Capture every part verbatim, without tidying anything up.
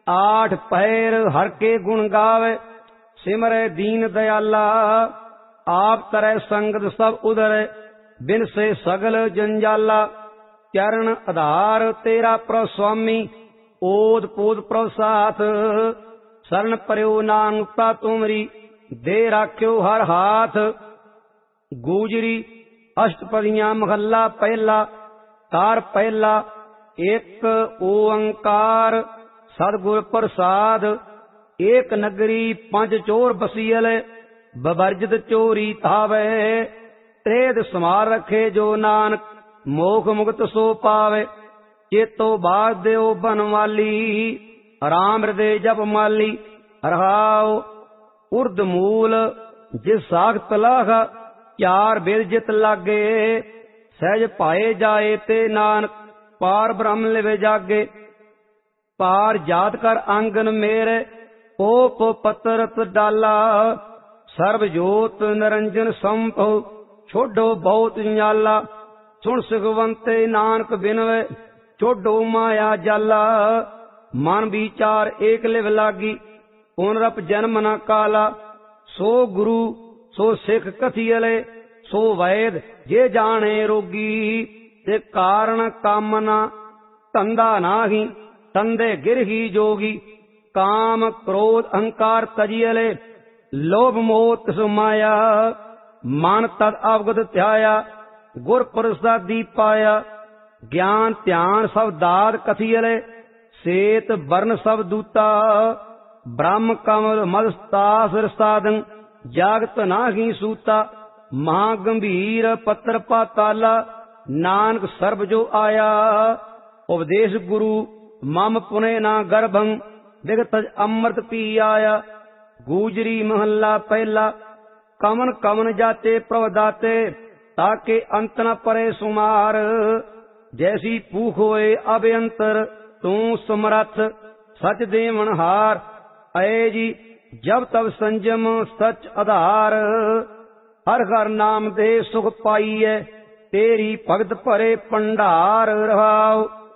आठ पैर हर के गुण गावे, सिमरे दीन दयाला। आप तरह संगत सब उदर, बिन से सगल जंजाला। चरण आधार तेरा प्रभ स्वामी, ओद पोद प्रभ साथ। शरण पर्यो नानकता तुमरी, दे राख्यो हर हाथ। गूजरी अष्टपदियां महला पहला, तार पहला। एक ओंकार सतगुर प्रसाद, एक नगरी पंज चोर बसीयल, बवर्जित चोरी थावे। त्रेद समार रखे जो नानक, मोख मुक्त सो पावे। चेतो बाज देओ बनवाली, राम हृदय जप माली। रहाओ उर्द मूल जिस साखत लाख, चार बेद जित लागे। सहज पाए जाए ते नानक, पार ब्रह्म लिवे जागे। पार जात कर आंगन मेरे, पोप पतरत डाला। सर्व जोत निरंजन संभो, छोडो बहुत न्याला। सुन सुखवंते नानक बिनवे, छोडो माया जाला। मन विचार एक लिव लागी, पुनरप जन्म न काला। सो गुरु सो सिख कथियले, सो वैद जे जाने रोगी। ते कारण कामना धंधा नाही, तंदे गिरही जोगी। काम क्रोध अहंकार तजियले, लोभ मोह तिस माया। मन तद अवगत ध्याया, गुर प्रसादी पाया। ज्ञान ध्यान सब दाद कथियले, सेत वर्ण सब दूता। ब्रह्म कमल मदस्तास साधन, जागत नाही सूता। महागंभीर पत्र पाताला, नानक सर्ब जो आया। उपदेश गुरु मम पुने ना गर्भं, विगत अमृत पी आया। गूजरी महला पहला, कमन कमन जाते प्रवदाते। ताके अंत न परे सुमार, जैसी पूख होए अभ्यंतर। तू समरथ सच देवन हार, अये जी जब तब संजम सच आधार। हर हर नाम दे सुख पाईए, तेरी भगत भरे भंडार। रहाओ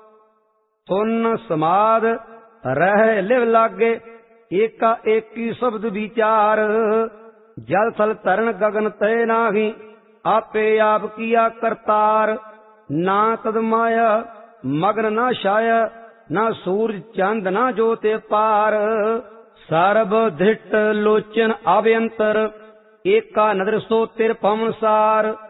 सुन समाद रह लिव लागे, एका एकी शब्द विचार। जल थल तरन गगन तय नाही, आपे आप किया करतार। ना तद माया मगन ना छाया, ना सूरज चंद ना जोते पार। सर्ब धृट लोचन अभ्यंतर, एका नदर सो तिर पवन सार।